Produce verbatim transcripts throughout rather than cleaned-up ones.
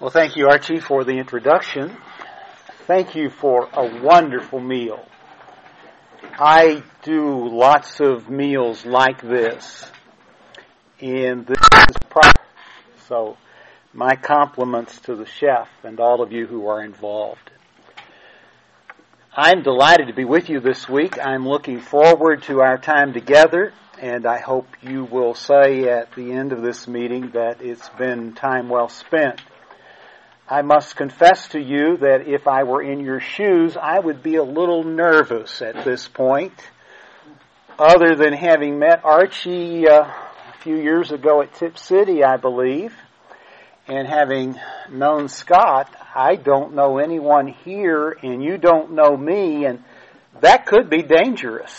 Well, thank you, Archie, for the introduction. Thank you for a wonderful meal. I do lots of meals like this, and this is proper. So, my compliments to the chef and all of you who are involved. I'm delighted to be with you this week. I'm looking forward to our time together, and I hope you will say at the end of this meeting that it's been time well spent. I must confess to you that if I were in your shoes, I would be a little nervous at this point. Other than having met Archie uh, a few years ago at Tip City, I believe, and having known Scott, I don't know anyone here, and you don't know me, and that could be dangerous.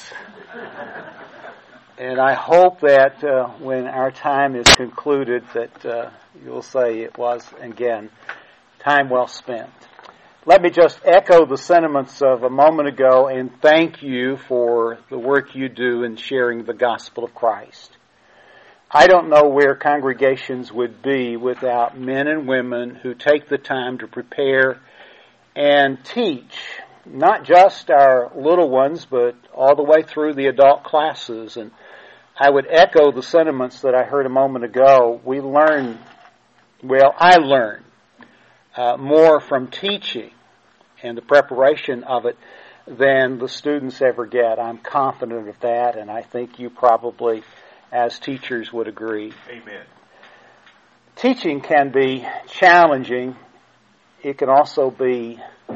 And I hope that uh, when our time is concluded that uh, you'll say it was, again, time well spent. Let me just echo the sentiments of a moment ago and thank you for the work you do in sharing the gospel of Christ. I don't know where congregations would be without men and women who take the time to prepare and teach, not just our little ones, but all the way through the adult classes. And I would echo the sentiments that I heard a moment ago. We learn, well, I learn uh, more from teaching and the preparation of it than the students ever get. I'm confident of that, and I think you probably, as teachers, would agree. Amen. Teaching can be challenging. It can also be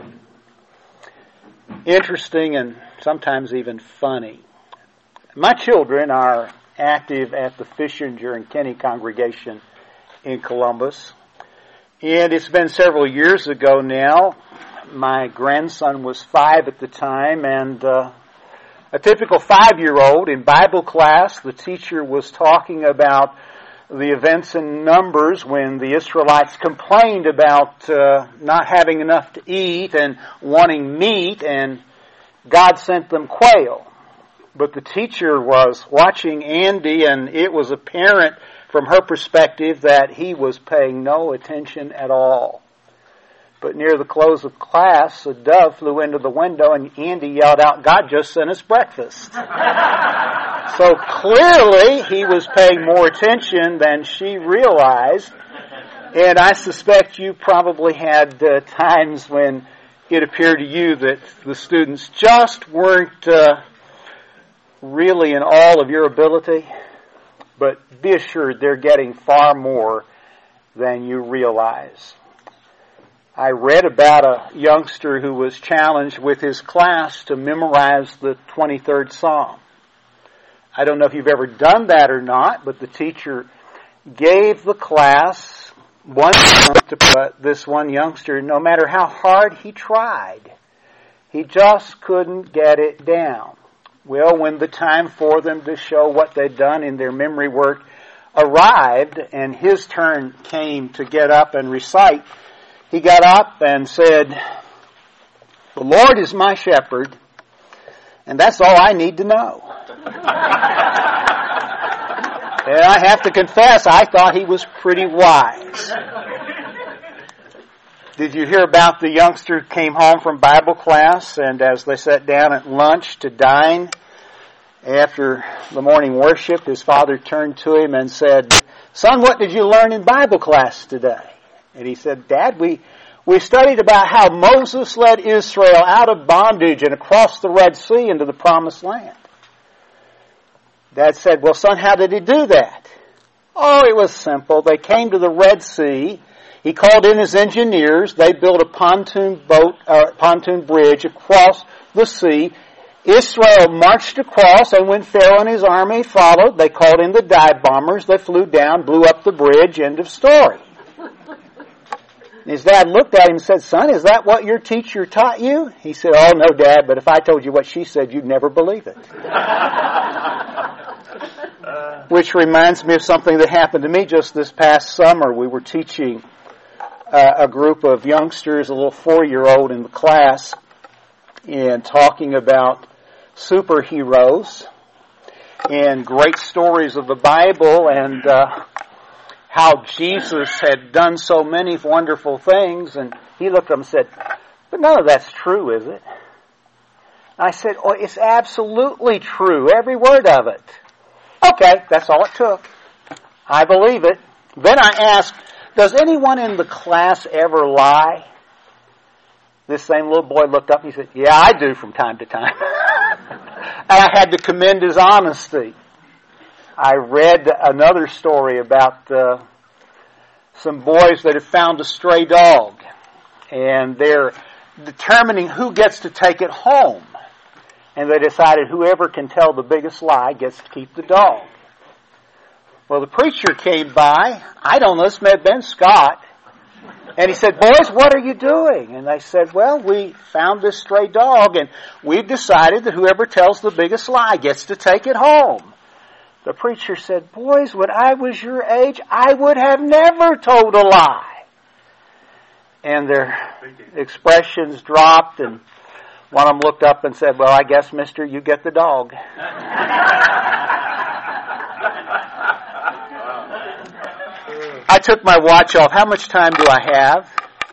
interesting and sometimes even funny. My children are active at the Fishinger and Kenny congregation in Columbus. And it's been several years ago now. My grandson was five at the time, and uh, a typical five-year-old in Bible class, the teacher was talking about the events in Numbers when the Israelites complained about uh, not having enough to eat and wanting meat, and God sent them quail. But the teacher was watching Andy, and it was apparent from her perspective that he was paying no attention at all. But near the close of class, a dove flew into the window, and Andy yelled out, "God just sent us breakfast." So clearly he was paying more attention than she realized. And I suspect you probably had uh, times when it appeared to you that the students just weren't uh, really in all of your ability. But be assured they're getting far more than you realize. I read about a youngster who was challenged with his class to memorize the twenty-third Psalm. I don't know if you've ever done that or not, but the teacher gave the class one to put this one youngster, no matter how hard he tried, he just couldn't get it down. Well, when the time for them to show what they'd done in their memory work arrived and his turn came to get up and recite, he got up and said, "The Lord is my shepherd, and that's all I need to know." And I have to confess, I thought he was pretty wise. Did you hear about the youngster who came home from Bible class, and as they sat down at lunch to dine, after the morning worship, his father turned to him and said, "Son, what did you learn in Bible class today?" And he said, "Dad, we, we studied about how Moses led Israel out of bondage and across the Red Sea into the Promised Land." Dad said, "Well, son, how did he do that?" "Oh, it was simple. They came to the Red Sea. He called in his engineers. They built a pontoon boat, uh, pontoon bridge across the sea. Israel marched across, and when Pharaoh and his army followed, they called in the dive bombers. They flew down, blew up the bridge. End of story." His dad looked at him and said, "Son, is that what your teacher taught you?" He said, "Oh, no, Dad, but if I told you what she said, you'd never believe it." Which reminds me of something that happened to me just this past summer. We were teaching uh, a group of youngsters, a little four-year-old in the class, and talking about superheroes and great stories of the Bible and uh, how Jesus had done so many wonderful things, and he looked at him and said, but none of that's true, is it? I said, oh, it's absolutely true, every word of it. Okay, that's all it took. I believe it. Then I asked, does anyone in the class ever lie? This same little boy looked up and he said, yeah, I do from time to time. And I had to commend his honesty. I read another story about uh, some boys that have found a stray dog, and they're determining who gets to take it home. And they decided whoever can tell the biggest lie gets to keep the dog. Well, the preacher came by. I don't know, this may have been Scott. And he said, boys, what are you doing? And they said, well, we found this stray dog, and we've decided that whoever tells the biggest lie gets to take it home. The preacher said, boys, when I was your age, I would have never told a lie. And their expressions dropped, and one of them looked up and said, well, I guess, mister, you get the dog. I took my watch off. How much time do I have?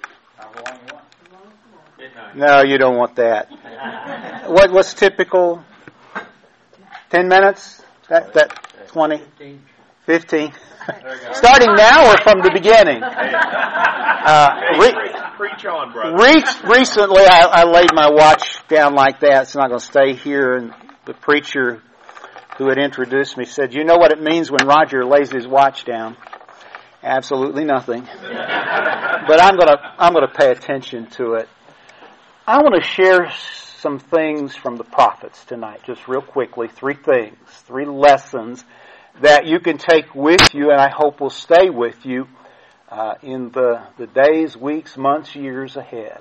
No, you don't want that. What what's typical? Ten minutes? That that twenty? Fifteen. Starting now or from the beginning? Uh, re- Preach on, brother. re- recently, I, I laid my watch down like that. It's not going to stay here. And the preacher who had introduced me said, "You know what it means when Roger lays his watch down?" Absolutely nothing. But I'm going to I'm going to pay attention to it. I want to share some things from the prophets tonight, just real quickly. Three things, three lessons that you can take with you, and I hope will stay with you uh, in the, the days, weeks, months, years ahead.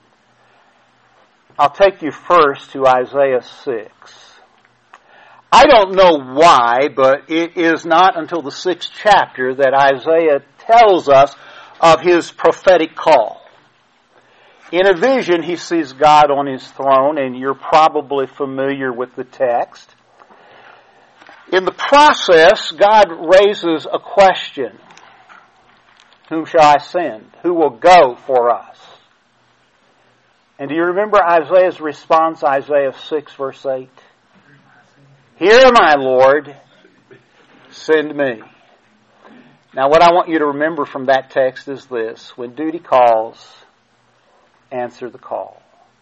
I'll take you first to Isaiah six. I don't know why, but it is not until the sixth chapter that Isaiah tells us of his prophetic call. In a vision, he sees God on his throne, and you're probably familiar with the text. In the process, God raises a question. Whom shall I send? Who will go for us? And do you remember Isaiah's response, Isaiah six, verse eight? Here am I, Lord, send me. Now what I want you to remember from that text is this. When duty calls, answer the call.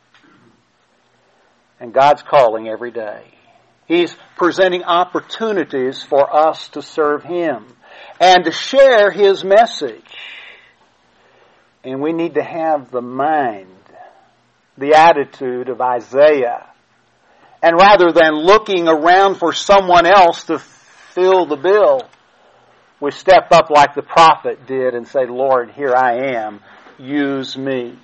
And God's calling every day. He's presenting opportunities for us to serve Him and to share His message. And we need to have the mind, the attitude of Isaiah. And rather than looking around for someone else to fill the bill, we step up like the prophet did and say, Lord, here I am. Use me.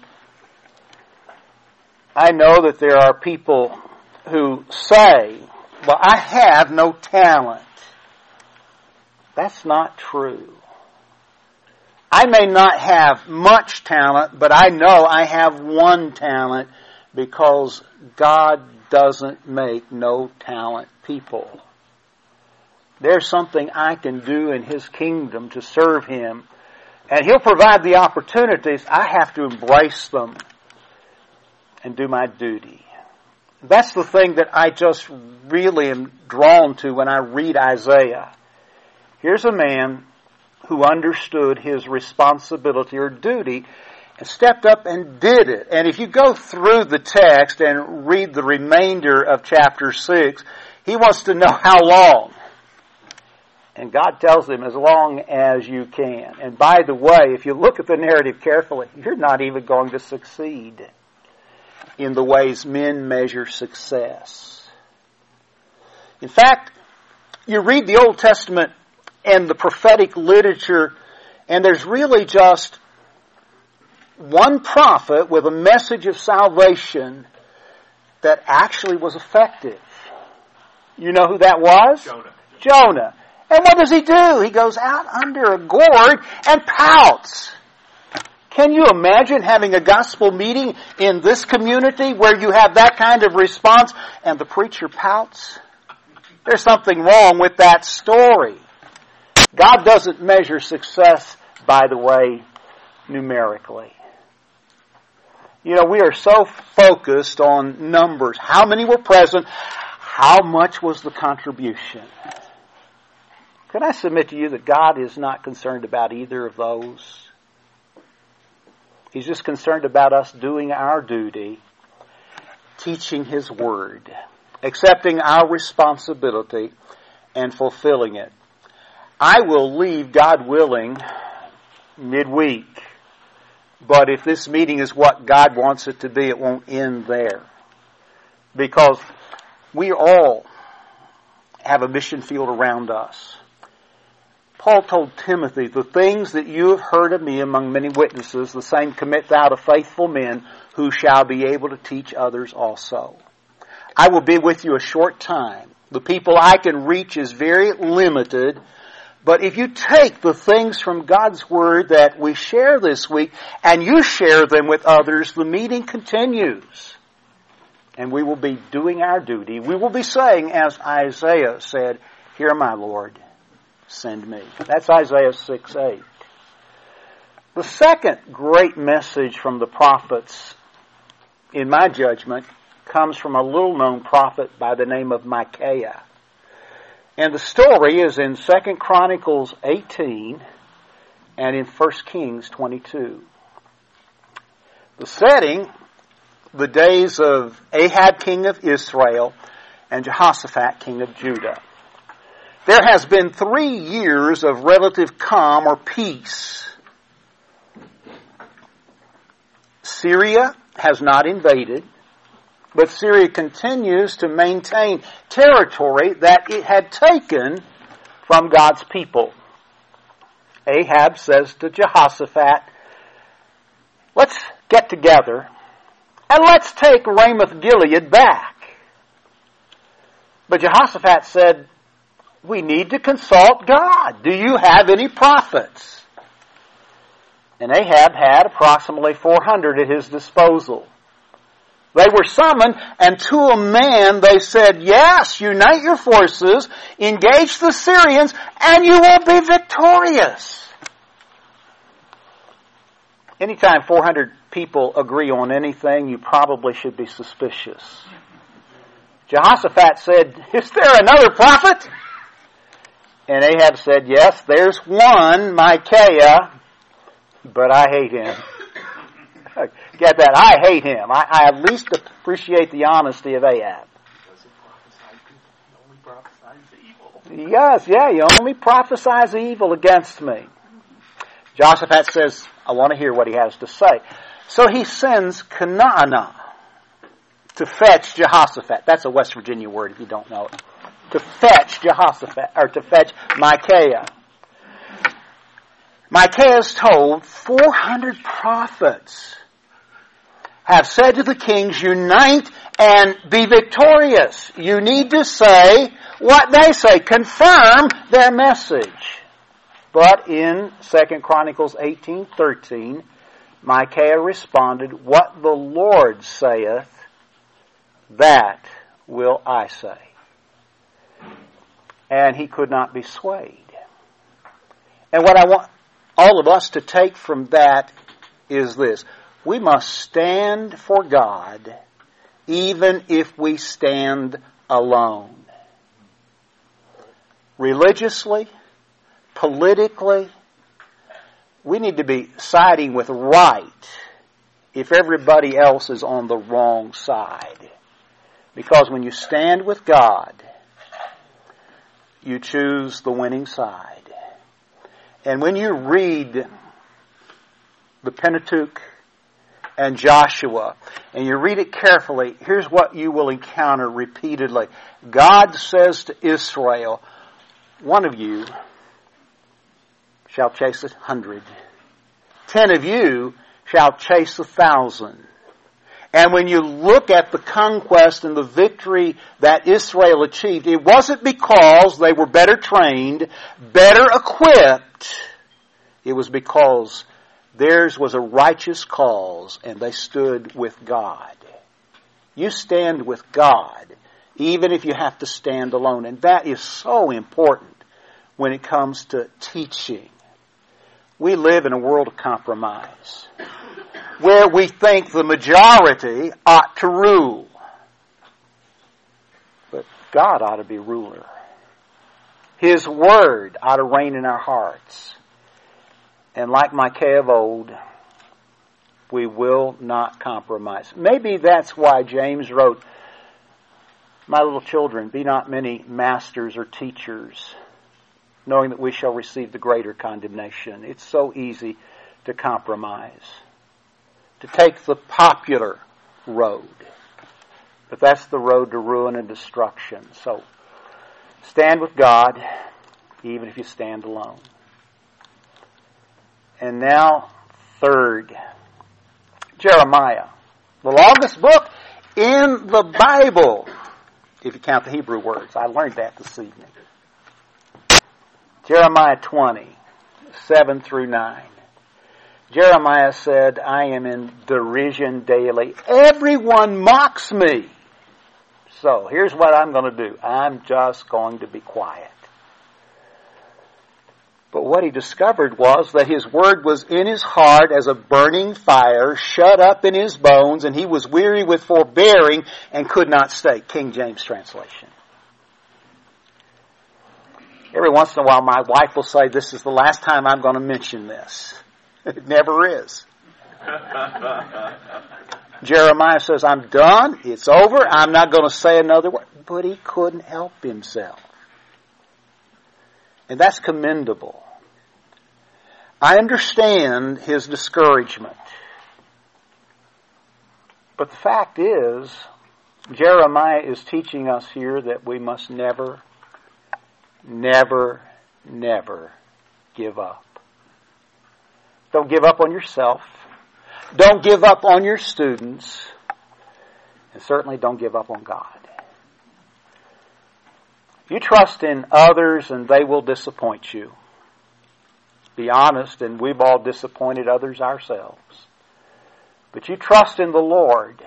I know that there are people who say, well, I have no talent. That's not true. I may not have much talent, but I know I have one talent because God doesn't make no talent people. There's something I can do in His kingdom to serve Him, and He'll provide the opportunities. I have to embrace them and do my duty. That's the thing that I just really am drawn to when I read Isaiah. Here's a man who understood his responsibility or duty and stepped up and did it. And if you go through the text and read the remainder of chapter six, he wants to know how long. And God tells him, as long as you can. And by the way, if you look at the narrative carefully, you're not even going to succeed in the ways men measure success. In fact, you read the Old Testament and the prophetic literature, and there's really just one prophet with a message of salvation that actually was effective. You know who that was? Jonah. Jonah. And what does he do? He goes out under a gourd and pouts. Can you imagine having a gospel meeting in this community where you have that kind of response and the preacher pouts? There's something wrong with that story. God doesn't measure success, by the way, numerically. You know, we are so focused on numbers. How many were present? How much was the contribution? Can I submit to you that God is not concerned about either of those? He's just concerned about us doing our duty, teaching His Word, accepting our responsibility, and fulfilling it. I will leave, God willing, midweek. But if this meeting is what God wants it to be, it won't end there. Because we all have a mission field around us. Paul told Timothy, the things that you have heard of me among many witnesses, the same commit thou to faithful men who shall be able to teach others also. I will be with you a short time. The people I can reach is very limited. But if you take the things from God's Word that we share this week and you share them with others, the meeting continues. And we will be doing our duty. We will be saying, as Isaiah said, "Here, my Lord, send me." That's Isaiah six eight. The second great message from the prophets, in my judgment, comes from a little-known prophet by the name of Micaiah. And the story is in Second Chronicles eighteen and in First Kings twenty-two. The setting, the days of Ahab, king of Israel, and Jehoshaphat, king of Judah. There has been three years of relative calm or peace. Syria has not invaded, but Syria continues to maintain territory that it had taken from God's people. Ahab says to Jehoshaphat, "Let's get together and let's take Ramoth Gilead back." But Jehoshaphat said, "We need to consult God. Do you have any prophets?" And Ahab had approximately four hundred at his disposal. They were summoned, and to a man they said, "Yes, unite your forces, engage the Syrians, and you will be victorious." Anytime four hundred people agree on anything, you probably should be suspicious. Jehoshaphat said, "Is there another prophet?" And Ahab said, "Yes, there's one, Micaiah, but I hate him." Get that? I hate him. I, I at least appreciate the honesty of Ahab. Yes, yeah, he only prophesies evil against me. Jehoshaphat says, "I want to hear what he has to say." So he sends Kenana to fetch Jehoshaphat. That's a West Virginia word if you don't know it. To fetch Jehoshaphat, or to fetch Micaiah. Micaiah is told four hundred prophets have said to the kings, "Unite and be victorious." You need to say what they say. Confirm their message. But in Second Chronicles eighteen thirteen, Micaiah responded, "What the Lord saith, that will I say." And he could not be swayed. And what I want all of us to take from that is this. We must stand for God even if we stand alone. Religiously, politically, we need to be siding with right if everybody else is on the wrong side. Because when you stand with God, you choose the winning side. And when you read the Pentateuch and Joshua, and you read it carefully, here's what you will encounter repeatedly. God says to Israel, "One of you shall chase a hundred. Ten of you shall chase a thousand." And when you look at the conquest and the victory that Israel achieved, it wasn't because they were better trained, better equipped. It was because theirs was a righteous cause and they stood with God. You stand with God, even if you have to stand alone. And that is so important when it comes to teaching. We live in a world of compromise, where we think the majority ought to rule. But God ought to be ruler. His Word ought to reign in our hearts. And like Micaiah of old, we will not compromise. Maybe that's why James wrote, "My little children, be not many masters or teachers, knowing that we shall receive the greater condemnation." It's so easy to compromise, to take the popular road. But that's the road to ruin and destruction. So stand with God, even if you stand alone. And now, third, Jeremiah, the longest book in the Bible, if you count the Hebrew words. I learned that this evening. Jeremiah twenty, seven through nine. Jeremiah said, "I am in derision daily. Everyone mocks me. So here's what I'm going to do. I'm just going to be quiet." But what he discovered was that his word was in his heart as a burning fire, shut up in his bones, and he was weary with forbearing and could not stay. King James translation. Every once in a while my wife will say, "This is the last time I'm going to mention this." It never is. Jeremiah says, "I'm done. It's over. I'm not going to say another word." But he couldn't help himself. And that's commendable. I understand his discouragement. But the fact is, Jeremiah is teaching us here that we must never, never, never give up. Don't give up on yourself. Don't give up on your students. And certainly don't give up on God. You trust in others and they will disappoint you. Be honest, and we've all disappointed others ourselves. But you trust in the Lord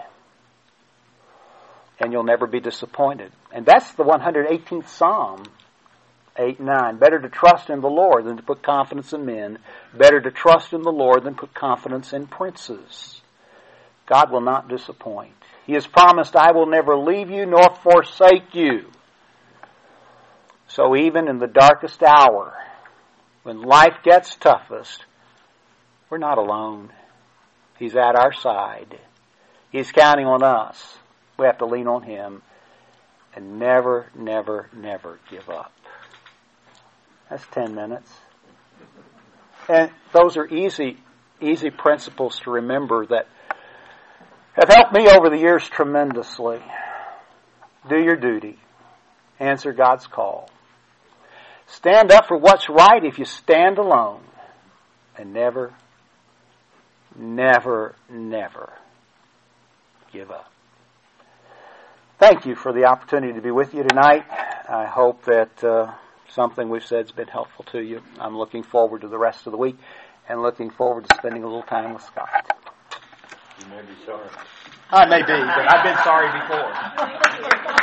and you'll never be disappointed. And that's the one hundred eighteenth Psalm, eight and nine. Better to trust in the Lord than to put confidence in men. Better to trust in the Lord than put confidence in princes. God will not disappoint. He has promised, "I will never leave you nor forsake you." So even in the darkest hour, when life gets toughest, we're not alone. He's at our side. He's counting on us. We have to lean on Him and never, never, never give up. That's ten minutes. And those are easy, easy principles to remember that have helped me over the years tremendously. Do your duty. Answer God's call. Stand up for what's right if you stand alone. And never, never, never give up. Thank you for the opportunity to be with you tonight. I hope that uh, something we've said has been helpful to you. I'm looking forward to the rest of the week and looking forward to spending a little time with Scott. You may be sorry. I may be, but I've been sorry before.